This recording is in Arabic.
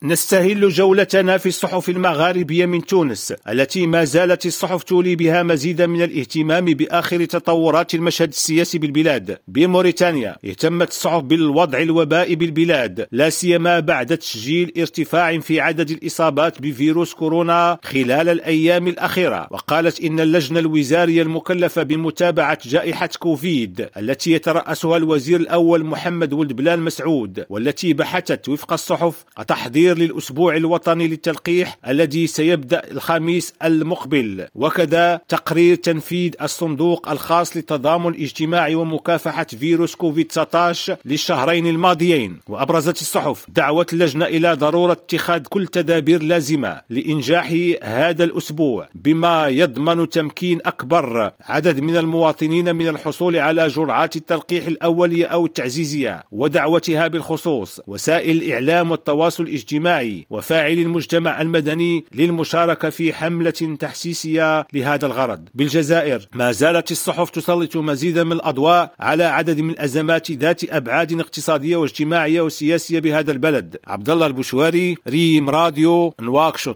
نستهل جولتنا في الصحف المغاربية من تونس، التي ما زالت الصحف تولي بها مزيدا من الاهتمام بآخر تطورات المشهد السياسي بالبلاد. بموريتانيا اهتمت الصحف بالوضع الوبائي بالبلاد، لا سيما بعد تسجيل ارتفاع في عدد الإصابات بفيروس كورونا خلال الأيام الأخيرة، وقالت إن اللجنة الوزارية المكلفة بمتابعة جائحة كوفيد التي يترأسها الوزير الأول محمد ولد بلال مسعود، والتي بحثت وفق الصحف تحضير للأسبوع الوطني للتلقيح الذي سيبدأ الخميس المقبل، وكذا تقرير تنفيذ الصندوق الخاص للتضامن الاجتماعي ومكافحة فيروس كوفيد-19 للشهرين الماضيين. وأبرزت الصحف دعوة اللجنة إلى ضرورة اتخاذ كل تدابير لازمة لإنجاح هذا الأسبوع، بما يضمن تمكين أكبر عدد من المواطنين من الحصول على جرعات التلقيح الأولية أو التعزيزية، ودعوتها بالخصوص وسائل الإعلام والتواصل الاجتماعي وفاعل المجتمع المدني للمشاركة في حملة تحسيسية لهذا الغرض. بالجزائر ما زالت الصحف تسلط مزيدا من الأضواء على عدد من الأزمات ذات أبعاد اقتصادية واجتماعية وسياسية بهذا البلد. عبد الله البشواري، ريم راديو، نواكشوط.